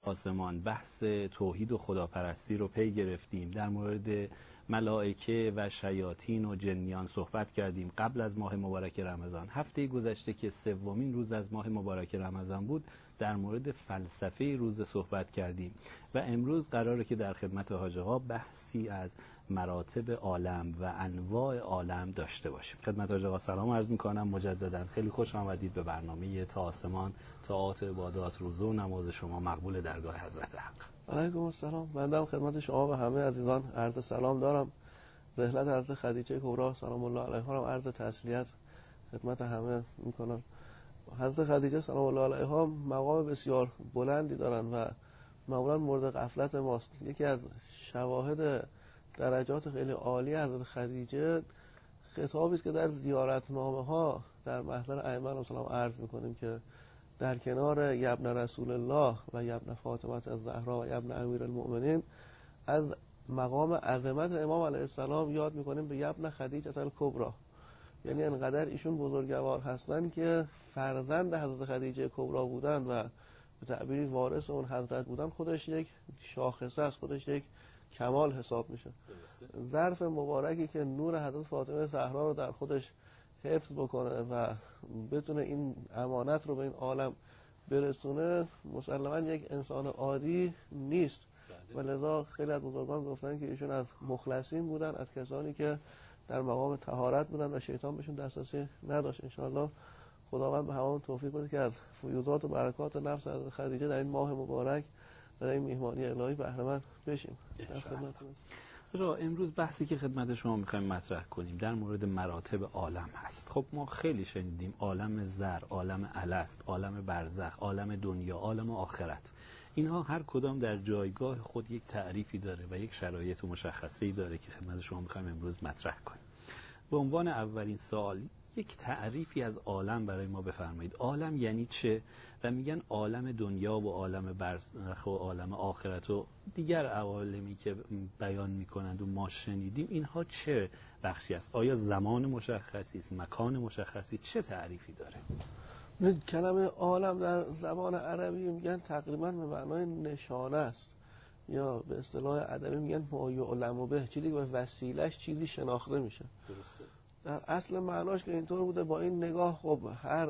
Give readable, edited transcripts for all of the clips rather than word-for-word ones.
آسمان بحث توحید و خداپرستی رو پی گرفتیم. در مورد ملائکه و شیاطین و جنیان صحبت کردیم قبل از ماه مبارک رمضان. هفته گذشته که سومین روز از ماه مبارک رمضان بود در مورد فلسفه روز صحبت کردیم و امروز قراره که در خدمت حاج آقا بحثی از مراتب عالم و انواع عالم داشته باشیم. خدمت حاج آقا سلام عرض میکنم مجددا. خیلی خوش آمدید به برنامه تا آسمان، طاعات و عبادات، روزه و نماز شما مقبول درگاه حضرت حق. علیکم السلام. بنده خدمت شما و همه عزیزان عرض سلام دارم. رحلت حضرت خدیجه کبری سلام الله علیها را عرض تسلیت خدمت همه میکنم. حضرت خدیجه سلام الله علیها مقام بسیار بلندی دارن و معمولا مورد غفلت ماست. یکی از شواهد درجات خیلی عالی حضرت خدیجه خطابی است که در زیارتنامه ها در محضر ائمه علیهم السلام عرض میکنیم که در کنار یبن رسول الله و یبن فاطمه الزهرا و یبن امیر المؤمنین از مقام عظمت امام علیه السلام یاد میکنیم به یبن خدیجه الکبری. یعنی انقدر ایشون بزرگوار هستن که فرزند حضرت خدیجه کبری بودن و به تعبیری وارث اون حضرت بودن خودش یک شاخصه است، خودش یک کمال حساب میشه. ظرف مبارکی که نور حضرت فاطمه زهرا رو در خودش حفظ بکنه و بتونه این امانت رو به این عالم برسونه مسلماً یک انسان عادی نیست. و لذا خیلی از بزرگان گفتن که ایشون از مخلصین بودن، از کسانی که در مقام طهارت بودن و شیطان بهشون دسترسی نداشت. انشاءالله خداوند به همون توفیق بده که از فیوضات و برکات نفس حضرت خدیجه در این ماه مبارک در این میهمانی الهی بهره مند بشیم. امروز بحثی که خدمت شما میخوایم مطرح کنیم در مورد مراتب عالم هست. خب ما خیلی شنیدیم عالم زر، عالم الست، عالم برزخ، عالم دنیا، عالم آخرت. اینها هر کدام در جایگاه خود یک تعریفی داره و یک شرایط مشخصه‌ای داره که خدمت شما میخوایم امروز مطرح کنیم. به عنوان اولین سوال یک تعریفی از عالم برای ما بفرمایید. عالم یعنی چه؟ و میگن عالم دنیا و عالم برزخ و عالم آخرت و دیگر عوالمی که بیان میکنند و ما شنیدیم، اینها چه بخشی است؟ آیا زمان مشخصی است؟ مکان مشخصی؟ چه تعریفی داره؟ کلمه عالم در زبان عربی میگن تقریبا به معنای نشانه است، یا به اصطلاح ادبی میگن ما یعلم به، چیزی که به وسیله‌اش چیزی شناخته میشه. درسته. در اصل معناش که اینطور بوده، با این نگاه خب هر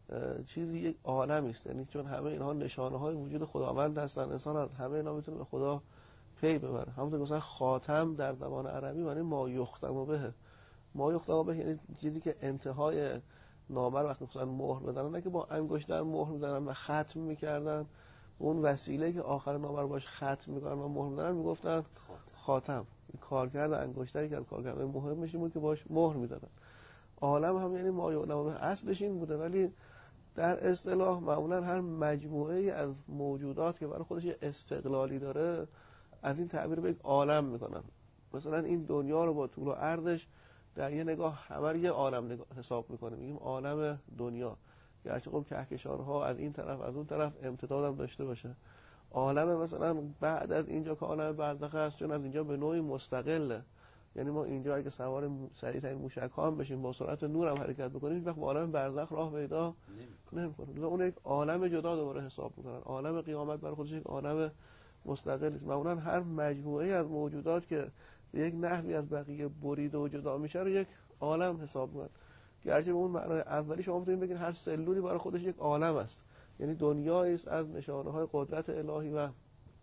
چیزی یک عالمی است، یعنی چون همه اینها نشانه های وجود خداوند هستن، انسان از همه اینا میتونه به خدا پی ببره. همونطور که مثلا خاتم در زبان عربی معنی ما یختم به. ما یختم به یعنی چیزی که انتهای نامه رو وقتی مثلا مهر بزنن، نه که با انگشت در مهر میزنن و ختم میکردن، اون وسیله که آخر نامه رو باش ختم میکنن و مهر میزنن میگفتن خاتم. کارکرد انگشتری که از کارکردهای مهمش بود که باش مهر میدادن. عالم هم یعنی ما یعلم به، اصلش این بوده، ولی در اصطلاح معمولا هر مجموعه از موجودات که برای خودش استقلالی داره از این تعبیر به یک عالم میکنن. مثلا این دنیا رو با طول و عرضش در یه نگاه همه یه عالم حساب میکنه، میگیم عالم دنیا، گرچه خب کهکشان‌ها از این طرف از اون طرف امتدادم داشته باشه. عالم مثلا بعد از اینجا که عالم برزخ است، چون از اینجا به نوعی مستقله، یعنی ما اینجا اگه سوار سریع‌ترین موشک ها هم بشیم با سرعت نور هم حرکت بکنیم هیچ وقت به عالم برزخ راه پیدا نمی‌کنیم. اون یک عالم جدا دوباره حساب میکنن. عالم قیامت برای خودش یک عالم مستقل است. معمولا هر مجموعه از موجودات که یک نحوی از بقیه بریده و جدا میشه رو یک عالم حساب میکنن. گرچه به اون معنای اولی شما میتونید بگید هر سلولی برای خودش یک عالم است، یعنی دنیایی است از نشانه‌های قدرت الهی و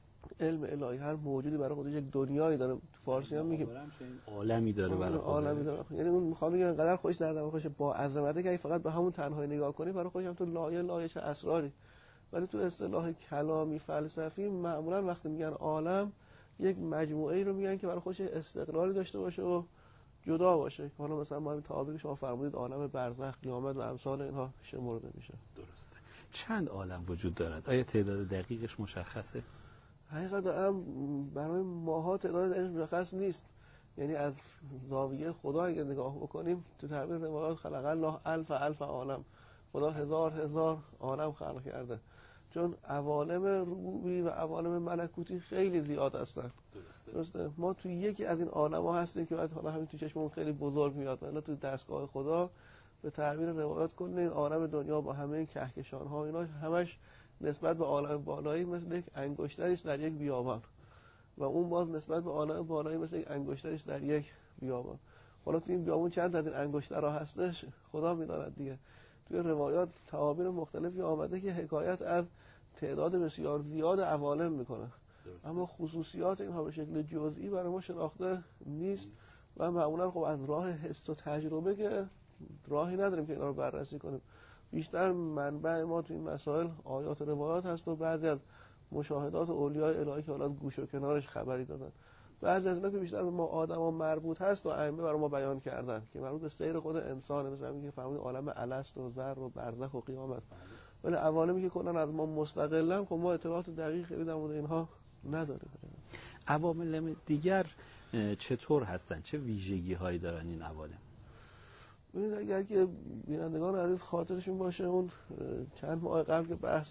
علم الهی. هر موجودی برای خودش یک دنیایی داره. تو فارسی هم میگیم عالمی داره برای خودش. یعنی اون میخوام بگم انقدر خوش در دم خوش با عظمته که فقط به همون تنهایی نگاه کنی برای خودش هم تو لایش اسراری. ولی تو اصطلاح کلامی فلسفی معمولا وقتی میگن عالم یک مجموعه ای رو میگن که برای خودش استقلالی داشته باشه و جدا باشه. حالا مثلا ما همین تعابیری که شما فرمودید عالم برزخ، قیامت و امثال اینها شمرده میشه. درسته. چند عالم وجود دارد؟ آیا تعداد دقیقش مشخصه؟ حقیقت هم برای ماها تعداد دقیقش مشخص نیست. یعنی از زاویه خدا اگه نگاه بکنیم تو تعبیر روایات خلق الله الف عالم، خدا هزار عالم خلق کرده، چون عوالم ربوبی و عوالم ملکوتی خیلی زیاد هستن. درسته. ما تو یکی از این عالم‌ها هستیم که بعد حالا همین تو چشممون خیلی بزرگ میاد، ولی تو دستگاه خدا به تعبیر روایات کل این عالم دنیا با همه این کهکشان‌ها اینا همش نسبت به عالم بالایی مثل یک انگشتری است در یک بیابان و اون باز نسبت به عالم بالایی مثل یک انگشتری است در یک بیابان. حالا تو این بیابون چند تا از این انگشترها هستش خدا می‌داند دیگه. توی روایات تعابیر مختلفی آمده که حکایت از تعداد بسیار زیاد عوالم میکنه، اما خصوصیات اینها به شکل جزئی برای ما شناخته نیست و معمولا خب از راه حس و تجربه که راهی نداریم که اینا رو بررسی کنیم. بیشتر منبع ما تو این مسائل آیات و روایات هست و بعضی از مشاهدات اولیای الهی که حالا گوش و کنارش خبری دادن. بعضی از اینا که بیشتر به ما آدما مربوط هست و ائمه برای ما بیان کردن که مربوط به سیر خود انسانه، مثلا میگه فرمود عالم الست و ذر و برزخ و قیامت. ولی عوالمی که کلا از ما مستقلن خب ما اطلاعات دقیق خیلی در مورد اینها نداریم. عوامل دیگر چطور هستن؟ چه ویژگی هایی دارن این عوالم؟ ببینید اگر که بینندگان عزیز خاطرشون باشه اون چند ماه قبل که بحث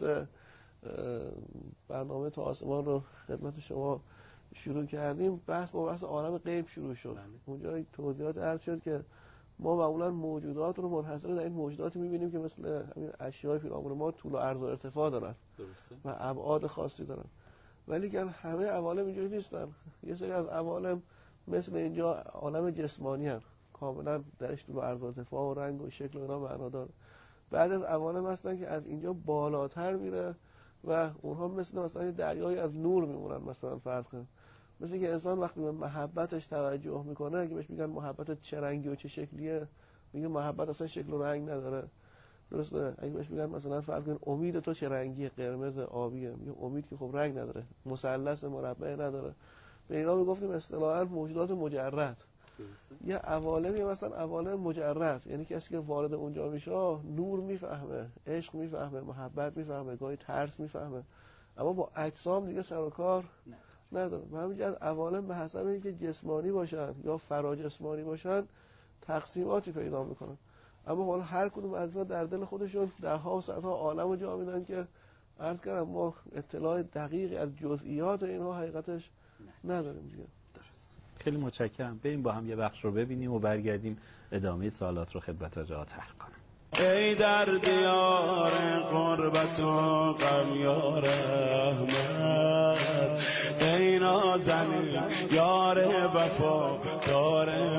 برنامه تا آسمان رو خدمت شما شروع کردیم، بحث عالم غیب شروع شد. اونجا توضیحات عرض شد که ما معمولا موجودات رو منحصر در این موجوداتی می‌بینیم که مثل همین اشیاء پیرامون ما طول و عرض و ارتفاع دارن و ابعاد خاصی دارن، ولی که همه عوالم اینجوری نیستن. یه سری از عوالم مثل اینجا عالم جسمانی هستن، کاملا درش طول و عرض و ارتفاع و رنگ و شکل و اینا معنا داره. بعد از عوالم هستن که از اینجا بالاتر میره و اونها مثلا دریایی از نور میمونن. مثلا فرض کنید مثل که انسان وقتی به محبتش توجه میکنه، اگه بهش میگن محبت چه رنگی و چه شکلیه، میگه محبت اصلا شکل و رنگ نداره. درسته؟ اگه بهش میگن مثلا فرض کن امید تو چه رنگیه، قرمز، آبیه، میگه امید که خب رنگ نداره، مثلث، مربع نداره. به اینا میگفتیم اصطلاحاً موجودات مجرد. یه عوالمی مثلا عوالم مجرد، یعنی کسی که وارد اونجا میشه نور میفهمه، عشق میفهمه، محبت میفهمه، گاهی ترس میفهمه، اما با اجسام دیگه سر و کار نداره. و همینجور عوالم به حسب اینکه جسمانی باشن یا فراجسمانی باشن تقسیماتی پیدا میکنن، اما حالا هر کدوم از اینا در دل خودشون ده ها و صدها عالم رو جا میدن که عرض کردم ما اطلاع دقیقی از جزئیات اینها حقیقتش نداریم دیگه. خیلی متشکرم. بریم با هم یه بخش رو ببینیم و برگردیم ادامه سوالات رو خدمت آقا طرح کنم. ای در دیار قربت و غم یا رحمت، ای نازنین یار وفا دار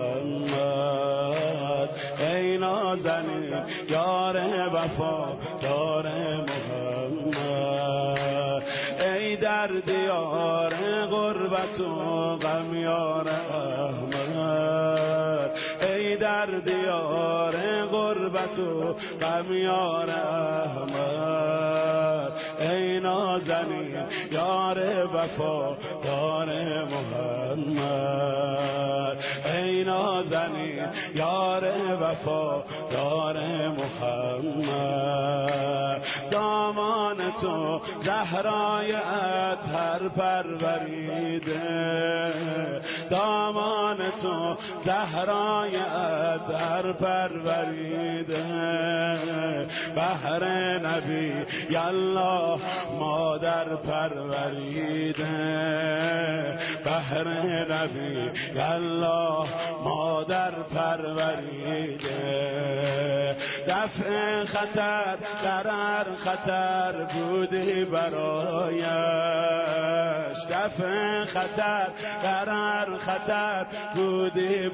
محمد، ای نازنین یار وفا دار محمد، ای در دیار قربت و غم یا رحمت، ای در دیار قربت و غم یا رحمت، ای نازنین یار وفا دار محمد، ای نازنین یار وفا دار محمد، دامان تو زهرای اطهر پروریده، دامان تو زهرای اطهر پروریده، بهر نبی یالله مادر پروریده، بهر نبی یالله مادر پروریده، دفع خطر ضرر خطر بودی برایش، دفع خطر ضرر خطر بودی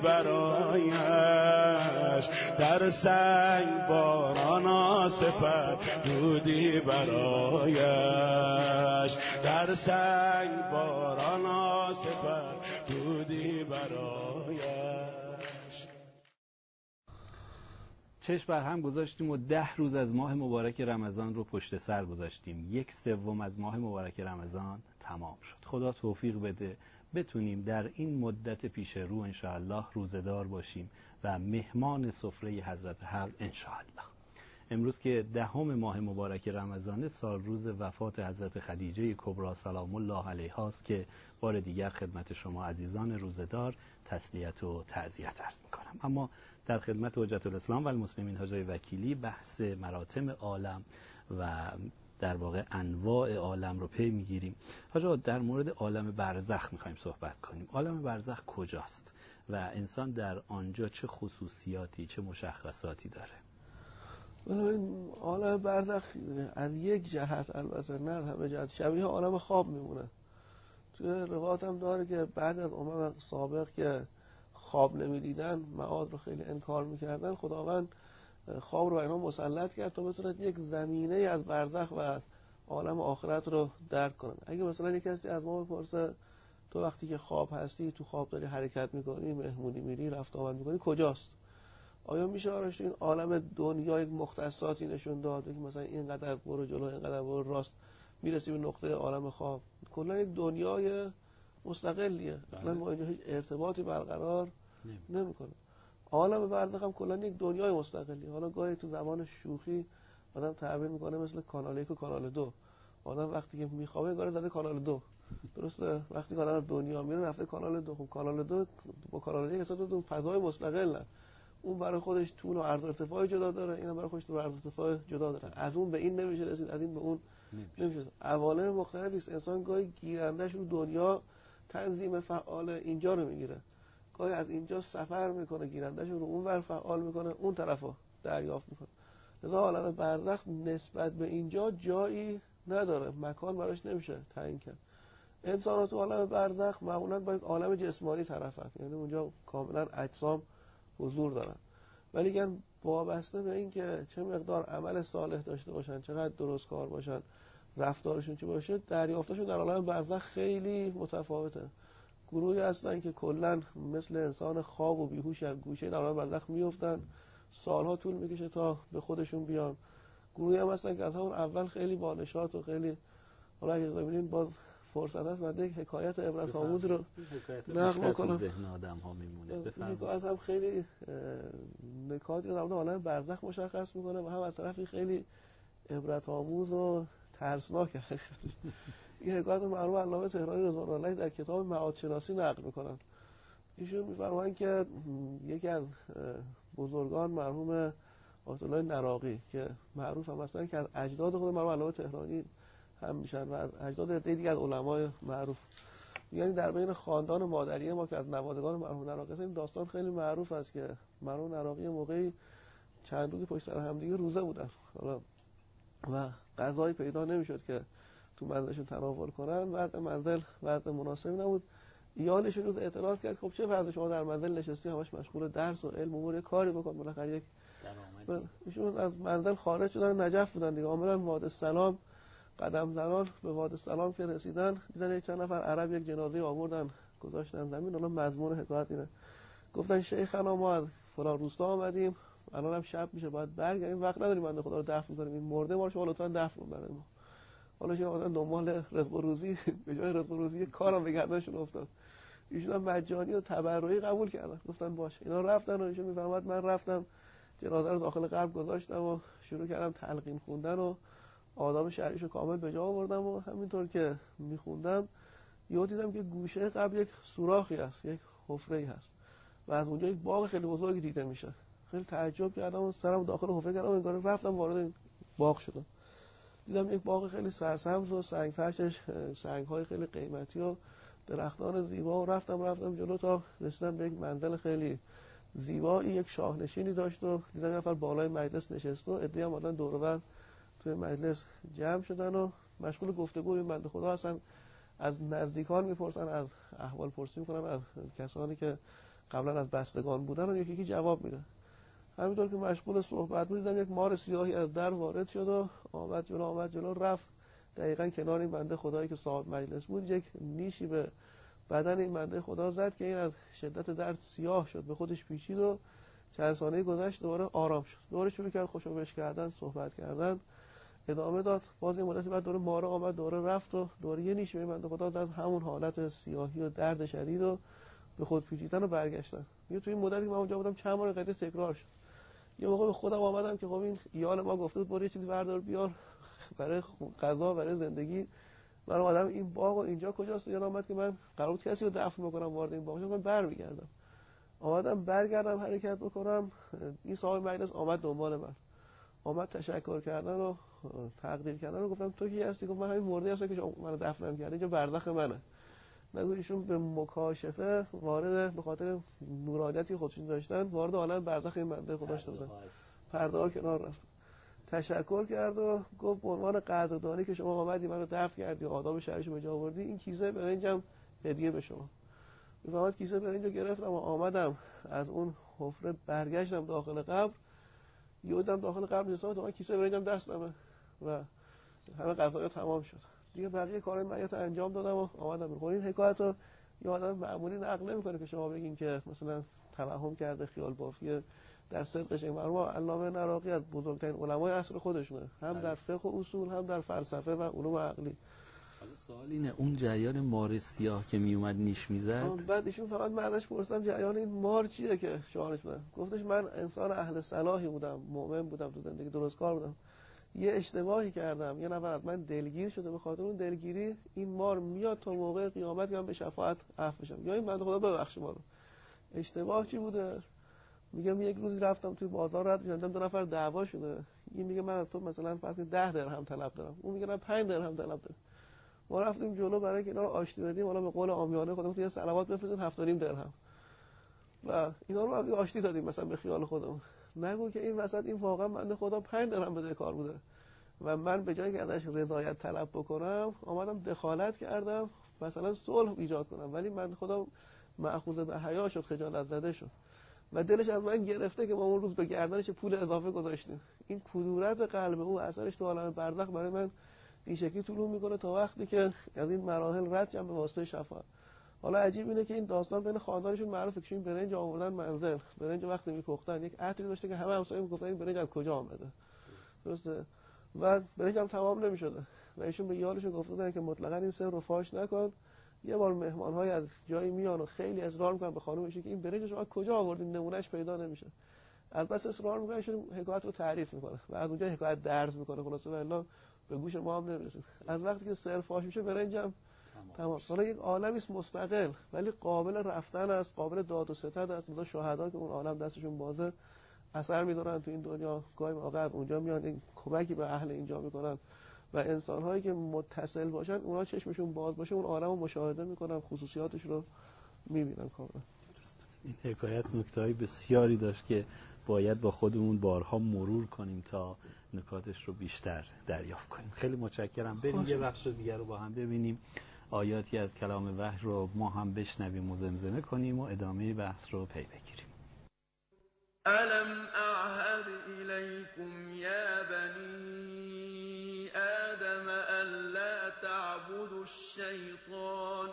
برایش، در سنگ باران سپر بودی برایش، در سنگ باران سپر بودی برایش. چشم بر هم گذاشتیم و 10 روز از ماه مبارک رمضان رو پشت سر گذاشتیم. 1/3 از ماه مبارک رمضان تمام شد. خدا توفیق بده بتونیم در این مدت پیش رو انشاءالله روزدار باشیم و مهمان سفره حضرت حق انشاءالله. امروز که 10 ماه مبارک رمضان سال روز وفات حضرت خدیجه کبری سلام الله علیها است که بار دیگر خدمت شما عزیزان روزدار تسلیت و تعزیت عرض می‌کنم. اما در خدمت حجت الاسلام و المسلمین حاج وکیلی بحث مراتم عالم و در واقع انواع عالم رو پی میگیریم. حاجا در مورد عالم برزخ میخوایم صحبت کنیم. عالم برزخ کجاست و انسان در آنجا چه خصوصیاتی چه مشخصاتی داره؟ بنابراین عالم برزخ از یک جهت، البته نه همه جهت، شبیه عالم خواب میمونه. توی روایت هم داره که بعد از امم سابق که خواب نمیدیدن، معاد رو خیلی انکار میکردن، خداوند خواب رو اینا مسلط کرد تا بتونن یک زمینه از برزخ و از عالم آخرت رو درک کنن. اگه مثلا یک کسی از ما بپرسه تو وقتی که خواب هستی، تو خواب داری حرکت میکنی، مهمونی میری، رفت آمد میکنی، کجاست؟ آیا میشه آرش این عالم دنیا یک مختصاتی نشون داد که مثلا اینقدر برو جلو، اینقدر برو راست، میرسی به نقطه عالم خواب؟ کلا یک دنیای مستقلیه، اصلا با اینجا هیچ ارتباطی برقرار نمیکنه. عالم برزخ هم کلا یک دنیای مستقلیه. حالا گاهی تو زبان شوخی آدم تعبیر میکنه مثل کانال 1 و کانال 2. آدم وقتی که میخوابه انگار زده کانال 2. درسته؟ وقتی که آدم از دنیا میره رفته کانال 2. خب کانال 2 با کانال 1 اصلا تو فضای مستقلن. اون برای خودش طول و عرض و ارتفاع جدا داره، اینم برای خودش طول و عرض و ارتفاع جدا داره. از اون به این نمیشه رسید، از این به اون نمیشه رسید. عوالم مختلفی است. انسان گاهی گیرندش رو دنیا تنظیم فعال اینجا رو میگیره، گاهی از اینجا سفر میکنه گیرندش رو اون ور فعال میکنه، اون طرفو دریافت میکنه. لذا عالم برزخ نسبت به اینجا جایی نداره، مکان براش نمیشه تعیین کرد. انسانات تو عالم برزخ معمولا با یک عالم جسمانی طرفن، یعنی اونجا کاملا اجسام حضور دارن، ولی که وابسته به این که چه مقدار عمل صالح داشته باشن، چقدر درست کار باشن، رفتارشون چی باشه، دریافتشون در عالم برزخ خیلی متفاوته. گروهی هستن که کلا مثل انسان خواب و بیهوش از گوشه در عالم برزخ میافتن، سالها طول میکشه تا به خودشون بیان. گروهی هم هستن که از همون اول خیلی بانشات و خیلی، حالا اگه ببینید باز فرصت هست من یک حکایت عبرت آموز رو نقل کنم. ذهن آدم ها میمونه. بفرمایید. از هم خیلی نکاتی رو در مورد عالم برزخ مشخص میکنه و هم از طرفی خیلی عبرت آموز و ترسناک. این حکایت معروف علامه تهرانی رضوان الله در کتاب معاد شناسی نقل میکنن. ایشون میفرمایند که یکی از بزرگان مرحوم آیت الله نراقی که معروف هم هستن که از اجداد خود مرحوم علامه تهرانی هم میشن و از اجداد دیگه از علمای معروف، یعنی در بین خاندان مادریه ما که از نوادگان مرحوم نراقی هستیم، داستان خیلی معروف است که مرحوم نراقی موقعی چند روزی پشت سر هم دیگه روزه بودن و غذایی پیدا نمیشد که تو منزلشون تناول کنن، وضع منزل وضع مناسب نبود. یادش روز اعتراض کرد خب چه وضع شما در منزل نشستی همش مشغول درس و علم امور، کاری بکن بالاخره یک درآمدی. ایشون از منزل خارج شدن، نجف بودن دیگه، آمدن وادی السلام، قدم زنان به وادی السلام که رسیدن دیدن یک چند نفر عرب یک جنازه آوردن گذاشتن زمین. حالا مضمون حکایت اینه، گفتن شیخنا ما از فلان روستا آمدیم، الان هم شب میشه باید برگردیم، وقت نداریم بنده خدا رو دفن کنیم، این مرده ما رو شما لطفاً دفن کن برای ما. حالا شما آدم دنبال رزق و روزی، به جای رزق و روزی کارم به گردنشون افتاد. ایشون هم مجانی و تبرعی قبول کردن، گفتن باشه. اینا رفتن و ایشون میفرماد من رفتم جنازه رو داخل قبر گذاشتم و شروع کردم تلقین خوندن و آداب شرعیشو کامل به جا آوردم و همینطور که میخوندم یهو دیدم که گوشه قبر یک سوراخی هست، یک حفره‌ای هست و از اونجا یک باغ خیلی بزرگی دیده میشه. خیلی تعجب کردم و سرم داخل حفره کردم، انگار رفتم وارد این باغ شدم. دیدم یک باغ خیلی سرسبز و سنگ فرشش سنگ‌های خیلی قیمتی و درختان زیبا و رفتم جلو تا رسیدم به یک منزل خیلی زیبایی، یک شاهنشینی داشت و دیدم یه نفر بالای مجلس نشسته و عده‌ای هم اومدن دور و بر توی مجلس جمع شدن و مشغول گفتگو. این بنده خدا هستن از نزدیکان میپرسن، از احوال پرسی میکنن از کسانی که قبلا از بستگان بودن و یکی جواب میده. همینطور که مشغول صحبت بود دیدم یک مار سیاهی از در وارد شد و آمد جلو رفت دقیقاً کنار این بنده خدایی که صاحب مجلس بود، یک نیشی به بدن این بنده خدا زد که این از شدت درد سیاه شد، به خودش پیچید و چند ثانیه گذشت دوباره آرام شد. دوباره شروع کرد خوشوبش کردن، صحبت کردن، ادامه داد. باز این مدت بعد دوباره مار آمد، دوباره رفت و دوباره یه نیش به این بنده خدا زد، همون حالت سیاهی و درد شدید و به خود پیچیدن و برگشتن. یه توی این مدتی که من اونجا بودم چند بار قضیه تکرار شد. یه موقع به خودم آمدم که خب این ایال ما گفته بود برو یه چیزی بردار بیار برای غذا، برای زندگی. من اومدم این باغ و اینجا کجاست؟ یادم اومد که من قرار بود کسی رو دفن بکنم وارد این باغ شدم، من برمیگردم. اومدم برگردم حرکت بکنم، این صاحب مجلس آمد دنبال من، آمد تشکر کردن و تقدیر کردن و گفتم تو کی هستی؟ گفت من همین مرده‌ای هستم که منو دفنم کردی، اینجا برزخ منه. نگو ایشون به مکاشفه وارد، به خاطر نورانیتی خودشون داشتن وارد عالم برزخ این بنده خدا شدن، پرده ها کنار رفت. تشکر کرد و گفت به عنوان قدردانی که شما آمدی منو دفع کردی و آداب شرعیشو به جا آوردی، این کیسه برنجم هدیه به شما. میفهمد کیسه برنجو گرفتم و آمدم از اون حفره برگشتم داخل قبر، یودم داخل قبر نشستم تا من کیسه برنجم دستمه و همه قضایا تمام شد. دیگه بقیه کارهای معیات انجام دادم و آمدم. این حکایتو یه آدم معمولی نقل نمی‌کنه که شما بگین که مثلا توهم کرده، خیال بافیه. در صدقش این مرحوم علامه نراقی از بزرگترین علمای عصر خودشونه، هم در فقه و اصول، هم در فلسفه و علوم عقلی. حالا سوال اینه اون جریان مار سیاه که می اومد نیش میزد، بعد ایشون فقط معناش پرسیدم جریان این مار چیه که شعارش بودن. گفتش من انسان اهل صلاحی بودم، مؤمن بودم، تو زندگی درست کار بودم، یه اشتباهی کردم، یه نفر از من دلگیر شده، به خاطر اون دلگیری این مار میاد تا موقع قیامت که من به شفاعت عفو بشم، یا این بنده خدا ببخشه ما رو. اشتباه چی بوده؟ میگم یک روزی رفتم توی بازار رد می‌شدم، دو نفر دعوا شده، این میگه من از تو مثلا فرض 10 درهم طلب دارم، اون میگه من 5 درهم طلب دارم. ما رفتیم جلو برای اینکه اینا رو آشتی بدیم، حالا به قول عامیانه خودمون یه صلوات بفرستیم 7.5 درهم و اینا رو آشتی دادیم مثلا به خیال خودمون. نگو که این وسط این واقعا بنده خدا 5 درهم بده کار بوده و من به جای که ازش رضایت طلب بکنم آمدم دخالت کردم مثلا صلح ایجاد کنم، ولی من خدا مأخوذ به حیا شد، خجالت زده شد و دلش از من گرفته که ما اون روز به گردنش پول اضافه گذاشتیم. این کدورت قلب او اثرش تو عالم برزخ برای من این شکلی طلوع میکنه تا وقتی که از این مراحل رد شم به واسطه شفاعت. حالا عجیب اینه که این داستان بین خاندانشون معروفه که این برنج آوردن منزل، برنج وقتی میپختن یک عطری داشته که همه همسایه میگفتن این برنج از کجا آمده، درسته؟ و برنج هم تمام نمیشده و ایشون به یارشون گفتن که مطلقاً این سر رو فاش نکن. یه بار مهمان‌های از جایی میان و خیلی اصرار میکنن به خانومش که این برنج شما کجا آوردین، نمونهش پیدا نمیشه. البته اصرار میکنه، ایشون حکایت رو تعریف میکنه و از اونجا حکایت درز میکنه، خلاصه والله به گوش ما هم نمیرسید. از وقتی که سر فاش میشه برنجم تمام. حالا یک عالمی است مستقل ولی قابل رفتن است، قابل داد و ستد است. مثلا شهدا که اون عالم دستشون بازه اثر میذارن تو این دنیا، گاهی موقع از اونجا میان این کمکی به اهل اینجا میکنن و انسان‌هایی که متصل باشن اونا چشمشون باز باشه اون عالمو مشاهده میکنن، خصوصیاتش رو میبینن کاملا. این حکایت نکته‌های بسیاری داشت که باید با خودمون بارها مرور کنیم تا نکاتش رو بیشتر دریافت کنیم. خیلی متشکرم. بریم یه بخش دیگر رو با هم ببینیم، آیاتی از کلام وحی رو ما هم بشنویم و زمزمه کنیم و ادامه بحث رو پی بگیریم. ألم أعهد إليكم يا بني آدم ألا تعبدوا الشيطان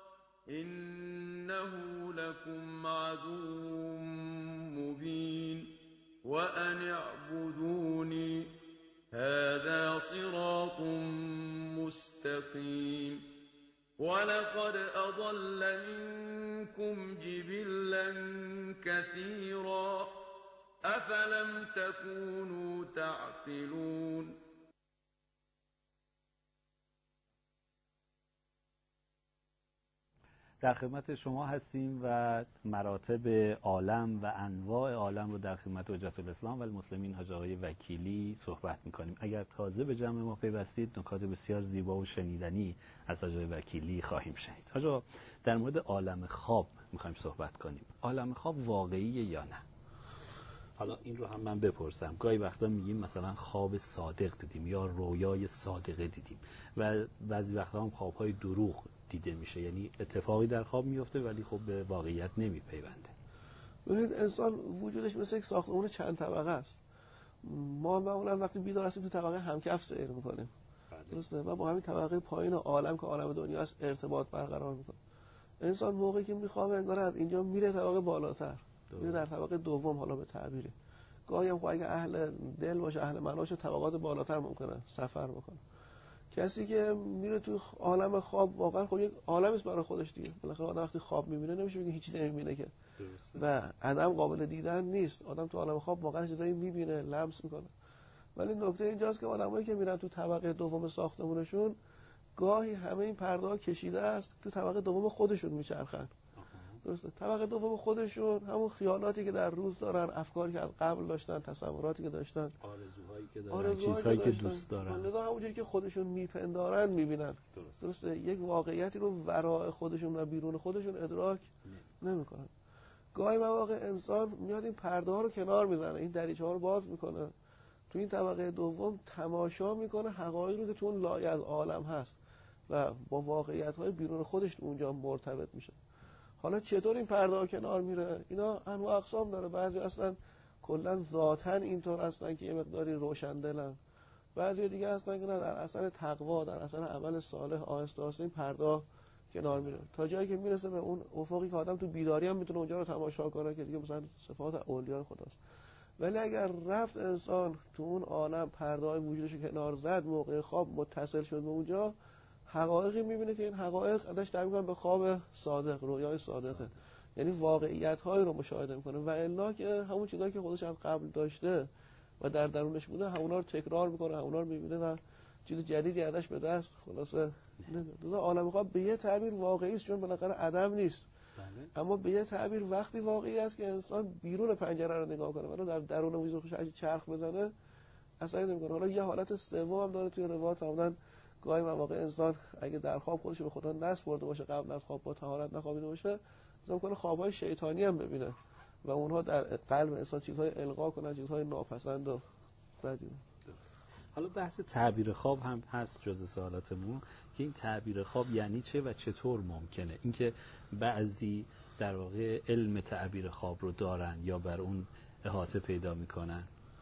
إنه لكم عدو مبين وأن اعبدوني هذا صراط مستقيم ولقد أضل منكم جبلا كثيرا أفلم تكونوا تعقلون در خدمت شما هستیم و مراتب عالم و انواع عالم رو در خدمت حجت الاسلام و المسلمین حاج آقای وکیلی صحبت می‌کنیم. اگر تازه به جمع ما پیوستید نکات بسیار زیبا و شنیدنی از حاج آقای وکیلی خواهیم شنید. حاج آقا در مورد عالم خواب می‌خوایم صحبت کنیم. عالم خواب واقعیه یا نه؟ حالا این رو هم من بپرسم. گاهی وقتا میگیم مثلا خواب صادق دیدیم یا رویای صادقه دیدیم و بعضی وقتا هم خواب‌های دروغ دیده میشه، یعنی اتفاقی در خواب میفته ولی خب به واقعیت نمیپیونده. ببینید انسان وجودش مثل یک ساختمان چند طبقه است. ما معمولا وقتی بیدار هستیم تو طبقه همکف سیر میکنیم، درسته؟ و با همین طبقه پایین عالم که عالم دنیا است ارتباط برقرار میکنه. انسان موقعی که میخوابه انگار از اینجا میره طبقه بالاتر، میره در طبقه دوم، حالا به تعبیری گاهی هم اگه اهل دل باشه، اهل معنا باشه، طبقات بالاتر ممکنه سفر بکنه. کسی که میره تو عالم خواب واقعا خب یک عالمی است برای خودش دیگه. بالاخره آدم وقتی خواب میبینه نمیشه بگه هیچی نمیبینه که و عدم قابل دیدن نیست. آدم تو عالم خواب واقعا چیزایی میبینه، لمس میکنه. ولی نکته اینجاست که آدمایی که میرن تو طبقه دوم ساختمونشون گاهی همه این پرده‌ها کشیده است، تو طبقه دوم خودشون میچرخن. درسته؟ طبقه دوم خودشون همون خیالاتی که در روز دارن، افکاری که از قبل داشتن، تصوراتی که داشتن، آرزوهایی که دارن، چیزهایی که دوست دارن، لذا همونجوری که خودشون میپندارن میبینن. درسته؟ یک واقعیتی رو ورای خودشون و بیرون خودشون ادراک نمیکنن. گاهی مواقع انسان میاد این پرده ها رو کنار میزنه، این دریچه ها رو باز میکنه تو این طبقه دوم تماشا میکنه حقایقی رو که تو اون لایه از عالم هست و با واقعیت‌های بیرون خودش اونجا مرتبط میشه. حالا چطور این پرده کنار میره؟ اینا انواع اقسام داره. بعضی اصلا کلا ذاتاً اینطور هستن که یه مقداری روشن‌دلن، بعضی دیگه هستن که نه، در اثر تقوا، در اثر عمل صالح آهسته آهسته این پرده کنار میره تا جایی که میرسه به اون افقی که آدم تو بیداری هم میتونه اونجا رو تماشا کنه که دیگه مثلا صفات اولیاء خداست. ولی اگر رفت انسان تو اون عالم پرده‌های وجودش رو کنار زد، موقع خواب متصل شد به اونجا، حقایقی میبینه که این حقایق ازش تعبیر می‌کنن به خواب صادق، رویای صادقه. یعنی واقعیت‌هایی رو مشاهده می‌کنه و الا که همون چیزایی که خودش از قبل داشته و در درونش بوده همونا رو تکرار می‌کنه، همونا رو می‌بینه و چیز جدیدی ازش به دست خلاصه نمیاد. عالم خواب به یه تعبیر واقعی است، چون بالاخره عدم نیست. بله. اما به یه تعبیر وقتی واقعی است که انسان بیرون پنجره رو نگاه کنه، ولی در درون وجودش اگه چرخ بزنه اثری نمی‌کنه. حالا یه حالت سوم هم داره توی روایات آمدن، گاهی مواقع انسان اگه در خواب خودش به خدا نسپرده باشه، قبل از خواب با طهارت نخوابیده باشه، مثلا کنه خواب‌های شیطانی هم ببینه و اونها در قلب انسان چیزهای القا کنن، چیزهای ناپسند و بدی. حالا بحث تعبیر خواب هم هست جز سوالاتمون که این تعبیر خواب یعنی چه و چطور ممکنه اینکه بعضی در واقع علم تعبیر خواب رو دارن یا بر اون احاطه پیدا میکنن.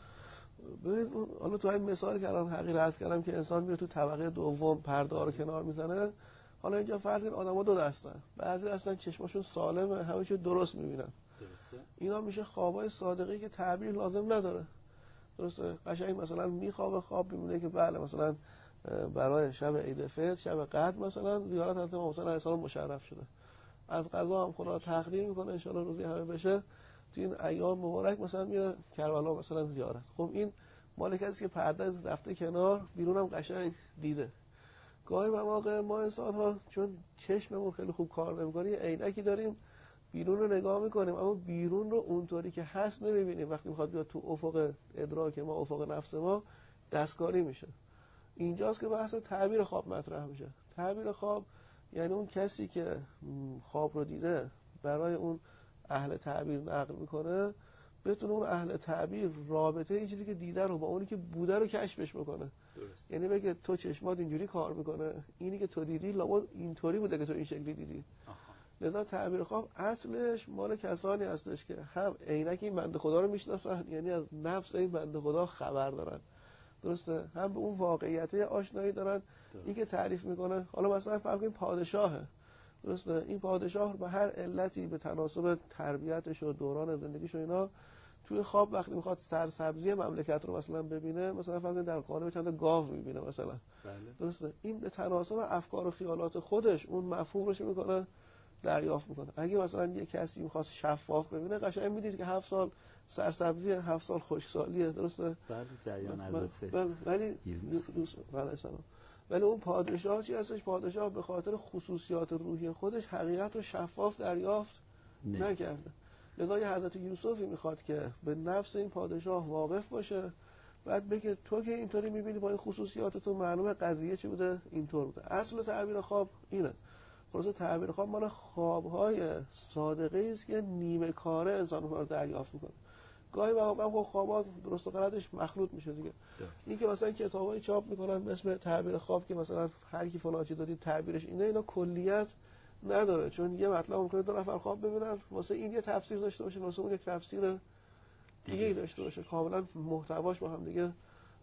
ببینید حالا تو این مثالی که الان حقیر عرض کردم که انسان میره تو طبقه دوم پرده رو کنار میزنه، حالا اینجا فرض کنید آدم‌ها دو دستن، بعضی هستن چشماشون سالمه، همه چیز درست میبینن، درسته؟ اینا میشه خوابای صادقی که تعبیر لازم نداره. درسته؟ قشنگ مثلا میخوابه، خواب میبینه که بله مثلا برای شب عید فطر، شب قدر مثلا زیارت حضرت امام حسین علیه السلام مشرف شده، از قضا هم خدا تقدیر میکنه ان شاءالله روزی همه بشه تو این ایام مبارک مثلا میره کربلا مثلا زیارت. خب این مال کسی که پرده رفته کنار، بیرون هم قشنگ دیده. گاهی مواقع ما انسان ها چون چشممون خیلی خوب کار نمیکنه، یه عینکی داریم، بیرون رو نگاه میکنیم اما بیرون رو اونطوری که هست نمیبینیم. وقتی میخواد بیاد تو افق ادراک ما، افق نفس ما، دستکاری میشه. اینجاست که بحث تعبیر خواب مطرح میشه. تعبیر خواب یعنی اون کسی که خواب رو دیده برای اون اهل تعبیر نقل میکنه، بتونه اون اهل تعبیر رابطه این چیزی که دیده رو با اونی که بوده رو کشفش بکنه. درست. یعنی بگه تو چشمات اینجوری کار میکنه، اینی که تو دیدی لابد اینطوری بوده که تو این شکلی دیدی. لذا تعبیر خواب اصلش مال کسانی هستش که هم عینک این بنده خدا رو میشناسن، یعنی از نفس این بنده خدا خبر دارن، درسته، هم به اون واقعیت آشنایی دارن. این که تعریف میکنه، حالا مثلا فرض کنیم پادشاهه، درسته، این پادشاه به هر علتی به تناسب تربیتش و دوران زندگیش و اینا توی خواب وقتی میخواد سرسبزی مملکت رو مثلا ببینه، مثلا فرض کنید در قالب چند گاو میبینه مثلا، بله. درسته، این به تناسب افکار و خیالات خودش اون مفهوم رو میکنه دریافت میکنه. اگه مثلا یه کسی میخواد شفاف ببینه، قشنگ میدید که 7 سال سرسبزی، 7 سال خشکسالیه، درسته، بله جریان حضرت ولی یوسف علیه السلام، ولی اون پادشاه چی هستش؟ پادشاه به خاطر خصوصیات روحی خودش حقیقت رو شفاف دریافت نکرده. لذا حضرت یوسفی میخواد که به نفس این پادشاه واقف باشه، بعد بگه تو که اینطوری میبینی با این خصوصیات تو، معلومه قضیه چی بوده، اینطور بوده. اصل تعبیر خواب اینه. خلاصه تعبیر خواب مال خوابهای صادقه است که نیمه کاره انسان رو دریافت میکنه. گاهی مواقع خب خوابات درست و غلطش مخلوط میشه دیگه. این که مثلا کتابای چاپ میکنن به اسم تعبیر خواب که مثلا هر کی فلان چیز دادی تعبیرش اینه، اینا کلیت نداره، چون یه مطلب ممکنه دو نفر خواب ببینن، واسه این یه تفسیر داشته باشه، واسه اون یک تفسیر دیگه داشته باشه، کاملا محتواش با هم دیگه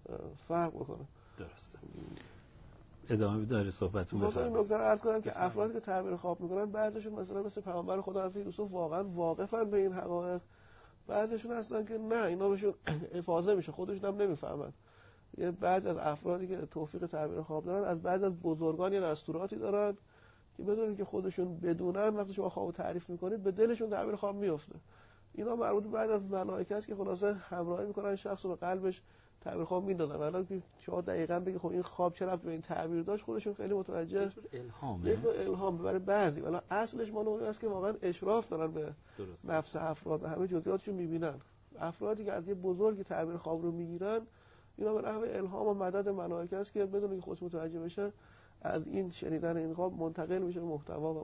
فرق بکنه. درسته. ادامه داره صحبتون. واسه این نکته رو عرض کنم که افرادی که تعبیر خواب میکنن بعضیشون مثلا مثل پیامبر خدا حضرت یوسف واقعا واقفن به این حقایق، بعضیشون هستن که نه، اینا بهشون افاضه میشه، خودشون هم نمیفهمن. یه بعضی از افرادی که توفیق تعبیر خواب دارن از بعضی از بزرگان یه دستوراتی دارن که بدونن که خودشون بدونن وقتی شما خواب تعریف میکنید به دلشون تعبیر خواب میفته. اینا مربوط بعد از ملائکه است که خلاصه همراهی میکنن شخص رو به قلبش تعبیر خواب میدادن. الان که شما دقیقاً بگید خب این خواب چه ربطی به این تعبیر داشت، خودشون خیلی متوجه الهامه، یک نوع الهام برای بعضی، ولی اصلش مال اون است که واقعا اشراف دارن به نفس افراد و همه جزئیاتشو میبینن. افرادی که از یه بزرگی تعبیر خواب رو میگیرن، اینا به نحو الهام و مدد ملائکه است که بدون اینکه خودش متوجه بشه از این شنیدن این خواب منتقل میشه به محتوا و اون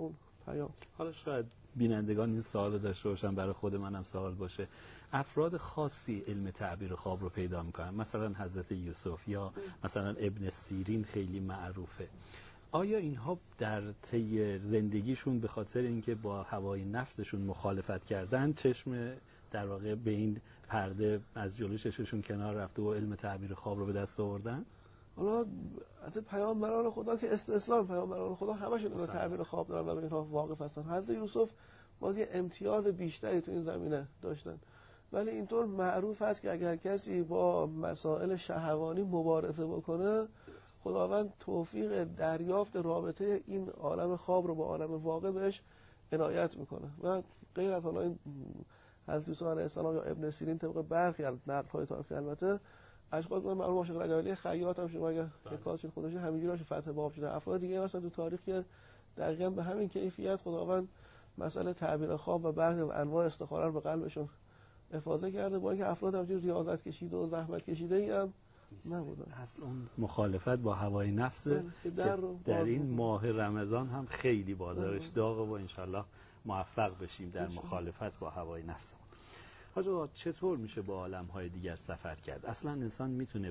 پیام. حالا شاید بینندگان این سوال داشته باشن، برای خود منم سوال باشه. افراد خاصی علم تعبیر خواب رو پیدا میکنن، مثلا حضرت یوسف یا مثلا ابن سیرین خیلی معروفه. آیا اینها در طی زندگیشون به خاطر اینکه با هوای نفسشون مخالفت کردن، چشم در واقع به این پرده از جلوی چشمشون کنار رفته و علم تعبیر خواب رو به دست آوردن؟ حالا حتی پیامبران خدا که استثناء، پیامبران خدا همشون علم تعبیر خواب دارن و به اینها واقف هستن. حضرت یوسف باز یه امتیاز بیشتری تو این زمینه داشتن، ولی اینطور معروف هست که اگر کسی با مسائل شهوانی مبارزه بکنه، خداوند توفیق دریافت رابطه این عالم خواب رو با عالم واقع بهش عنایت میکنه. و غیر از حالا این حضرت یوسف علیه السلام یا ابن سیرین طبق برخی از نقل‌های تاریخی، البته اشخاص معروف عاشق رجب خیاط هم شما اگه حکایتش خودش همینجوری باشه فتح باب شده، افراد دیگه مثلا تو تاریخ که دقیقاً به همین کیفیت خداوند مسئله تعبیر خواب و برخی از انواع استخاره رو به قلبشون افاضه کرده، با اینکه افراد همینجوری ریاضت کشیده و زحمت کشیده ای هم نبودن. اصل اون مخالفت با هوای نفس که در این ماه رمضان هم خیلی بازارش داغه و انشالله موفق بشیم در مخالفت با هوای نفسمون. حاج آقا چطور میشه با عالم‌های دیگر سفر کرد؟ اصلا انسان میتونه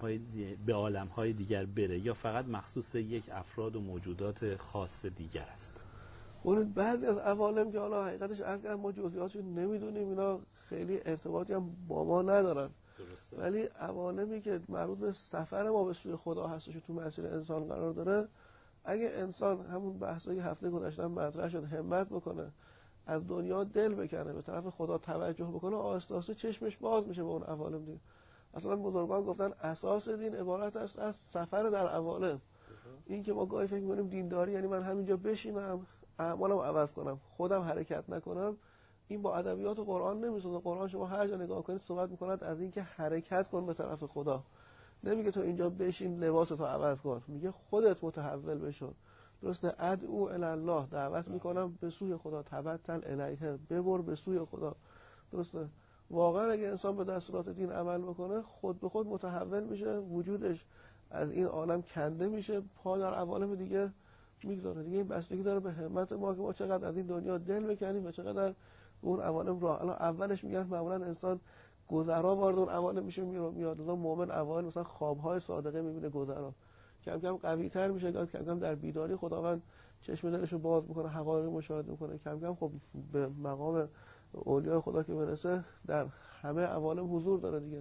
به عالم‌های دیگر بره یا فقط مخصوص یک افراد و موجودات خاص دیگر است؟ اون بعضی از عوالم که حالا حقیقتش اصلا ما جزئیاتش نمیدونیم، اینا خیلی ارتباطی هم با ما ندارن. درسته. ولی عوالمی که مربوط به سفر ما به سوی خدا هستش و تو مسیر انسان قرار داره، اگه انسان همون بحثای هفته گذشته مطرح شد همت بکنه، از دنیا دل بکنه، به طرف خدا توجه بکنه، آهسته آهسته چشمش باز میشه به اون عوالم دیگه. اصلا بزرگان گفتن اساس دین عبارت است از سفر در عوالم. این که ما گاهی فکر می‌کنیم دینداری یعنی من همینجا بشینم، اعمالم عوض کنم، خودم حرکت نکنم، این با ادبیات قرآن نمی‌سازه. قرآن شما هر جا نگاه کنید صحبت می‌کند از این که حرکت کن به طرف خدا. نمیگه تو اینجا بشین لباستو عوض کن، میگه خودت متحول بشو. درسته؟ ادعو الی الله، دعوت میکنم به سوی خدا، تبتل الیه، ببر به سوی خدا. درسته؟ واقعا اگه انسان به دستورات دین عمل بکنه، خود به خود متحول میشه، وجودش از این عالم کنده میشه، پا در عوالم دیگه میگذاره. دیگه این بستگی داره به همت ما که ما چقدر از این دنیا دل بکنیم و چقدر اون عوالم راه. الان اولش میگن معمولا انسان گذرا وارد اون عوالم میشه، میاد اون مومن اول مثلا خوابهای صادقه میبینه، گذرا کم کم قوی تر میشه، کم کم در بیداری خداوند چشم دلش رو باز میکنه، حقایق مشاهده میکنه، کم کم خب به مقام اولیاء خدا که برسه در همه عوالم حضور داره دیگه.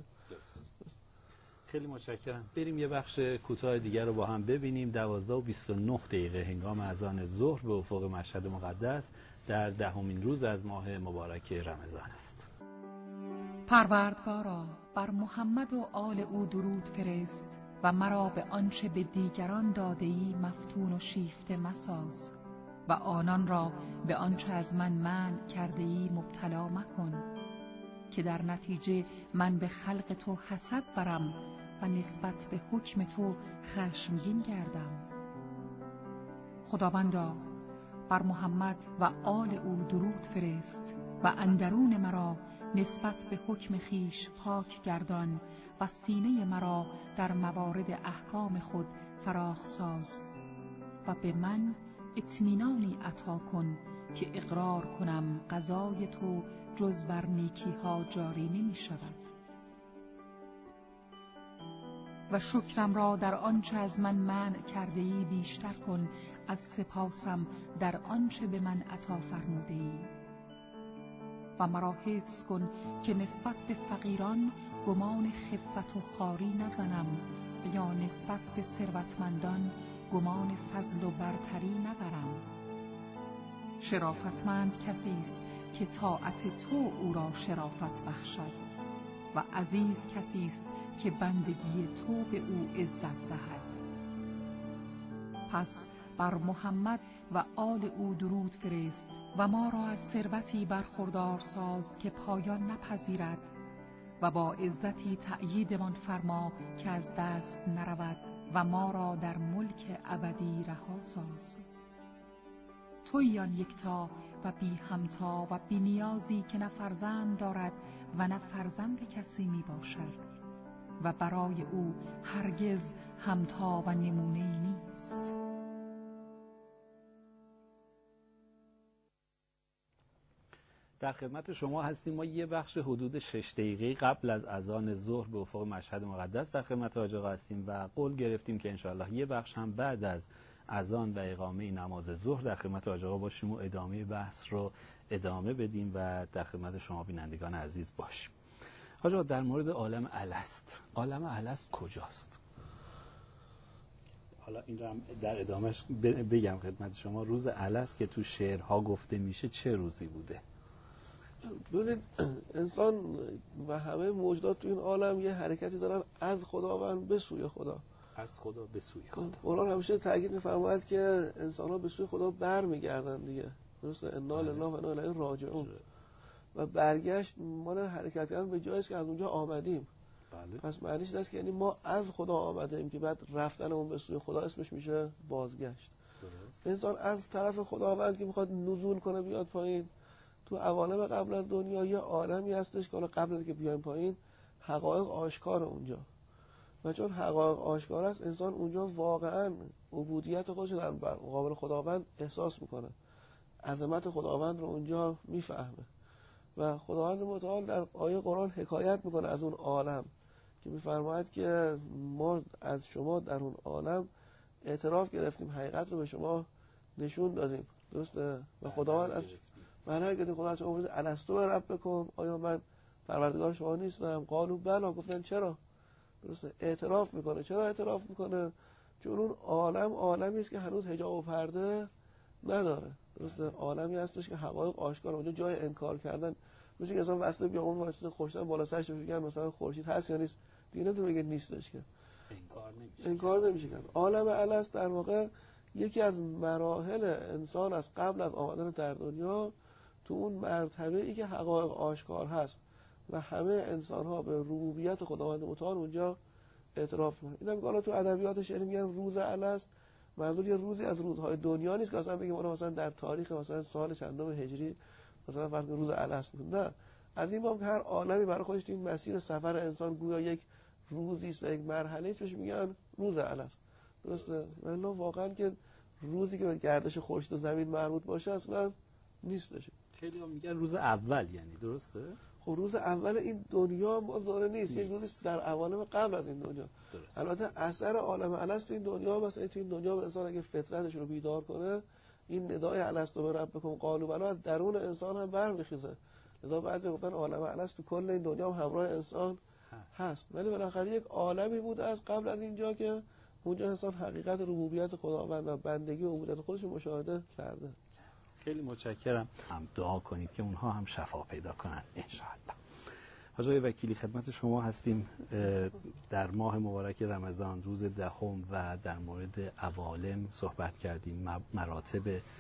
خیلی متشکرم. بریم یه بخش کوتاه دیگر رو با هم ببینیم. 12:29 هنگام اذان ظهر به افق مشهد مقدس در 10مین روز از ماه مبارک رمضان است. پروردگارا بر محمد و آل او درود فرست و مرا به آنچه به دیگران داده‌ای مفتون و شیفته مساز و آنان را به آنچه از من منع کرده‌ای مبتلا مکن، که در نتیجه من به خلق تو حسد برم و نسبت به حکم تو خشمگین گردم. خداوندا بر محمد و آل او درود فرست و اندرون مرا نسبت به حکم خیش پاک گردان و سینه مرا در موارد احکام خود فراخ ساز و به من اطمینانی عطا کن که اقرار کنم قضای تو جز بر نیکی ها جاری نمی شود و شکرم را در آنچه از من منع کرده‌ای بیشتر کن از سپاسم در آنچه به من عطا فرموده‌ای و مرا حفظ کن که نسبت به فقیران گمان خفت و خواری نزنم و یا نسبت به ثروتمندان گمان فضل و برتری نبرم. شرافتمند کسی است که طاعت تو او را شرافت بخشد و عزیز کسی است که بندگی تو به او عزت دهد. پس بر محمد و آل او درود فرست و ما را از ثروتی برخوردار ساز که پایان نپذیرد و با عزتی تأییدمان فرما که از دست نرود و ما را در ملک ابدی رها ساز. تویی آن یکتا و بی همتا و بی نیازی که نه فرزند دارد و نه فرزند کسی می باشد و برای او هرگز همتا و نمونه‌ای نیست. در خدمت شما هستیم. ما یه بخش حدود 6 دقیقه قبل از اذان ظهر به افق مشهد مقدس در خدمت حاج آقا هستیم و قول گرفتیم که انشاءالله یه بخش هم بعد از اذان و اقامه نماز ظهر در خدمت حاج آقا باشیم و ادامه بحث رو ادامه بدیم و در خدمت شما بینندگان عزیز باشیم. حاج آقا در مورد عالم الست، عالم الست کجاست؟ حالا این رو هم در ادامهش بگم خدمت شما. روز الست که تو شعرها گفته میشه چه روزی بوده؟ ببینید انسان و همه موجودات تو این عالم یه حرکتی دارن از خداوند به سوی خدا، از خدا به سوی خدا. قرآن همیشه تاکید می‌فرماید که انسان‌ها به سوی خدا برمیگردن دیگه، درسته؟ انا لله و انا الیه راجعون. و برگشت مال حرکت کردن به جایی است که از اونجا آمدیم. بله. پس معنیش این است که یعنی ما از خدا آمدیم که بعد رفتنمون به سوی خدا اسمش میشه بازگشت. درست. انسان از طرف خداوند که میخواد نزول کنه بیاد پایین، تو عوالم قبل از دنیا یه عالمی هستش که قبل از که بیایم پایین حقایق آشکار اونجا، و چون حقایق آشکار است انسان اونجا واقعا عبودیت خودش در مقابل خداوند احساس میکنه، عظمت خداوند رو اونجا میفهمه. و خداوند متعال در آیه قرآن حکایت میکنه از اون عالم که میفرماید که ما از شما در اون عالم اعتراف گرفتیم، حقیقت رو به شما نشون دادیم، درسته؟ و خداوند از معنی گفتیم خدا شما بوده الستو به ربکم، آیا من پروردگار شما نیستم؟ قالوا بلی، گفتن چرا؟ درسته؟ اعتراف میکنه. چرا اعتراف میکنه؟ چون اون عالم عالمی است که هنوز حجاب و پرده نداره، درسته؟ عالمی هستش که حقایق آشکار، اونجا جای انکار کردن مثل که اصلا واسطه بیامون واسطه خورشید بالا سرش بگن مثلا خورشید هست یا نیست، دیگه نمیتونه بگه نیستش، که انکار نمیشه کرد. عالم الست در واقع یکی از مراحل انسان از قبل از آمدن در دنیا، تو اون مرتبه ای که حقایق آشکار هست و همه انسان ها به ربوبیت خداوند متعال اونجا اعتراف کنه. اینم که حالا تو ادبیات شعری میگن روز الست، منظور یه روزی از روزهای دنیا نیست که مثلا بگیم اون مثلا در تاریخ مثلا سال چندم هجری مثلا فرض روز الست بود، نه، از این باب هر عالمی برای خودش این مسیر سفر انسان گویا یک روزی است و یک مرحله است، بهش میگن روز الست، درسته؟ ولی واقعا که روزی که به گردش خورشید و زمین مربوط باشه اصلا نیستش. خیلی هم میگن روز اول، یعنی درسته؟ خب روز اول این دنیا باز داره نیست، یک روزی در عوالم قبل از این دنیا. درست. البته اثر عالم الست تو این دنیا، مثلا تو این دنیا انسان اگه فطرتش رو بیدار کنه، این ندای الستو به ربکم قالوا بلی از درون انسان هم برمیخیزه. لذا بعد گفتن عالم الست تو کل این دنیا هم همراه انسان هست. ولی بالاخره یک عالمی بود از قبل از اینجا که اونجا انسان حقیقت ربوبیت خداوند و بندگی و عبودیت خودش رو مشاهده کرده. خیلی متشکرم. هم دعا کنید که اونها هم شفا پیدا کنن انشاءالله. حاج آقای وکیلی خدمت شما هستیم. در ماه مبارک رمضان روز دهم و در مورد عوالم صحبت کردیم، مراتب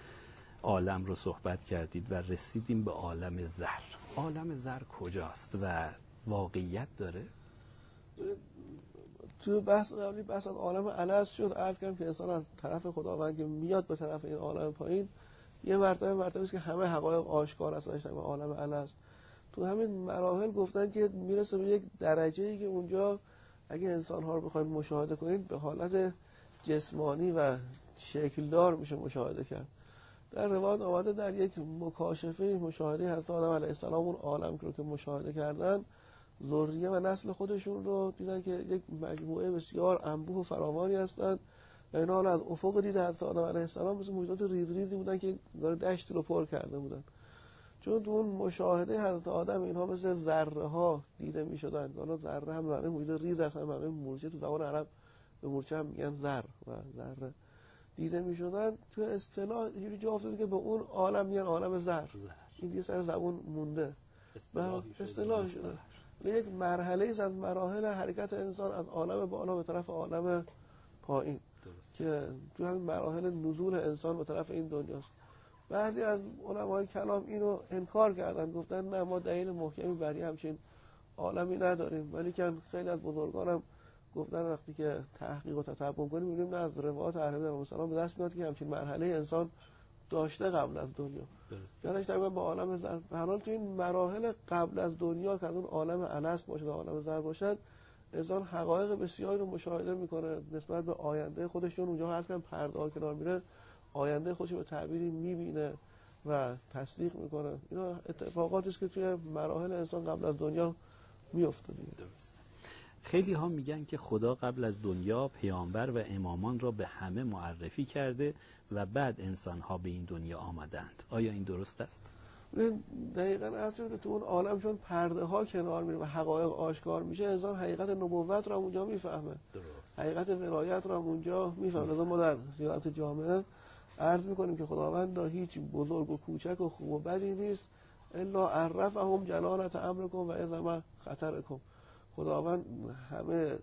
عالم رو صحبت کردید و رسیدیم به عالم زر. عالم زر کجاست و واقعیت داره؟ تو بحث قبلی بحث از عالم الست شد، عرض کردم که انسان از طرف خداوند که میاد به طرف این عالم پایین یه مرتبه است که همه حقایق آشکار است در عالم الست. تو همین مراحل گفتن که میرسه به یک درجه‌ای که اونجا اگه انسان‌ها رو بخواید مشاهده کنید به حالت جسمانی و شکلدار میشه مشاهده کرد. در روایت آمده در یک مکاشفه مشاهده حضرت آدم علیه السلام اون عالم رو که مشاهده کردن، ذریه و نسل خودشون رو دیدن که یک مجموعه بسیار انبوه و فراوانی هستند و اینا از افق دید حضرت آدم علیه السلام مثل موجودات ریز ریزی بودن که داره دشت رو پر کرده بودن. چون تو اون مشاهده حضرت آدم اینها مثل ذره ها دیده می شدن. حالا ذره هم معنی موجود ریز هست، هم معنی مورچه، تو زبان عرب به مورچه هم میگن ذر و ذره دیده می شدن. تو اصطلاح اینجوری جا افتاده که به اون عالم میگن عالم زر. این دیگه سر زبون مونده، اصطلاح شده. یک مرحله از مراحل حرکت انسان از عالم بالا به طرف عالم پایین که تو همین مراحل نزول انسان به طرف این دنیاست. بعضی از علمای کلام اینو انکار کردن، گفتن نه ما دلیل محکمی برای همچین عالمی نداریم، ولی که خیلی از بزرگانم گفتن وقتی که تحقیق و تتبع کنیم می‌بینیم نه از روایات اهل بیت علیهم السلام به دست میاد که همچین مرحله انسان داشته قبل از دنیا. یادش تقریبا با عالم زر، به هر حال تو این مراحل قبل از دنیا که اون عالم الست باشه و عالم زر باشد، انسان حقایق بسیاری رو مشاهده میکنه نسبت به آینده خودشون. اونجا هر کم پرده ها کنار میره آینده خودش به تعبیری میبینه و تصدیق میکنه. اینا اتفاقاتی است که توی مراحل انسان قبل از دنیا میفته. درست. خیلی ها میگن که خدا قبل از دنیا پیامبر و امامان را به همه معرفی کرده و بعد انسان ها به این دنیا آمدند. آیا این درست است؟ دقیقاً هرچند که تو اون عالم چون پرده ها کنار میره و حقایق آشکار میشه، انسان حقیقت نبوت را اونجا میفهمه. درست. حقیقت ولایت را اونجا میفهمه. لذا ما در زیارت جامعه عرض میکنیم که خداوند هیچ بزرگ و کوچک و خوب و بدی نیست، الا عرفهم جلالت امرکم و عظم خطرکم. خداوند همه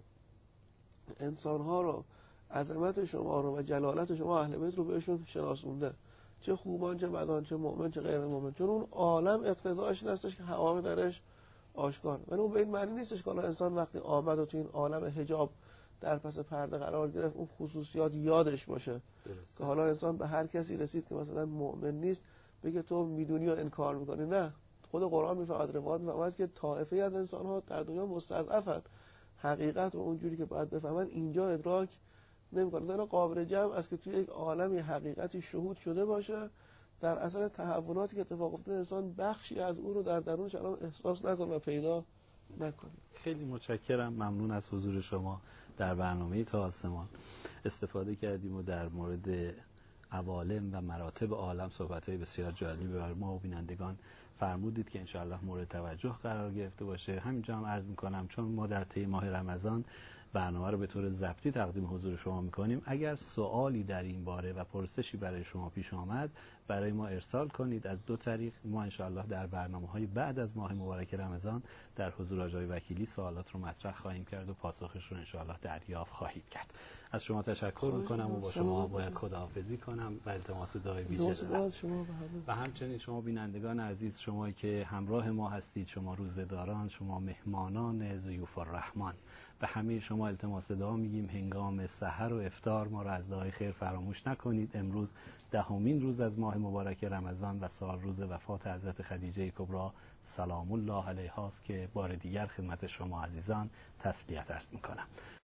انسان‌ها رو، عظمت شما رو و جلالت شما اهل بیت رو بهشون شناسونده، چه خوبان چه بدان، چه مؤمن چه غیر مؤمن، چون اون عالم اقتضاش این هستش که حقایق درش آشکار. ولی اون به این معنی نیستش که انسان وقتی آمد و تو این عالم حجاب در پس پرده قرار گرفت اون خصوصیات یادش باشه. درست. که حالا انسان به هر کسی رسید که مثلا مؤمن نیست بگه تو میدونی و انکار میکنی. نه، خود قرآن میفرماید، روایت میفرماید که طائفه از انسان‌ها در دنیا مستضعفن، حقیقت رو اونجوری که باید بفهمن اینجا ادراک نمی‌کنن. اینا قابل جمع است که توی یک عالمی حقیقتی شهود شده باشه، در اثر تحولاتی که اتفاق افتاده انسان بخشی از اون رو در درونش الان احساس نکنه و پیدا نکنه. خیلی متشکرم، ممنون از حضور شما در برنامه تا آسمان. استفاده کردیم و در مورد عوالم و مراتب عالم صحبت‌های بسیار جالبی برای ما و بینندگان فرمودید که انشاءالله مورد توجه قرار گرفته باشه. همینجا هم عرض می‌کنم چون ما در طی ماه رمضان برنامه رو به طور ضبطی تقدیم حضور شما می‌کنیم، اگر سوالی در این باره و پرسشی برای شما پیش آمد برای ما ارسال کنید. از دو طریق ما انشاءالله در برنامه‌های بعد از ماه مبارک رمضان در حضور آقای وکیلی سوالات رو مطرح خواهیم کرد و پاسخش رو انشاءالله دریافت خواهید کرد. از شما تشکر می‌کنم و با شما باید خداحافظی کنم و التماس دعای ویژه دارم. و همچنین شما بینندگان عزیز، شما که همراه ما هستید، شما روزه‌داران، شما مهمانان ضیوف الرحمن، به همه شما التماس دعا میگیم هنگام سحر و افطار ما را از دعای خیر فراموش نکنید. امروز 10مین روز از ماه مبارک رمضان و سال روز وفات حضرت خدیجه کبری سلام الله علیها است که بار دیگر خدمت شما عزیزان تسلیت عرض میکنم.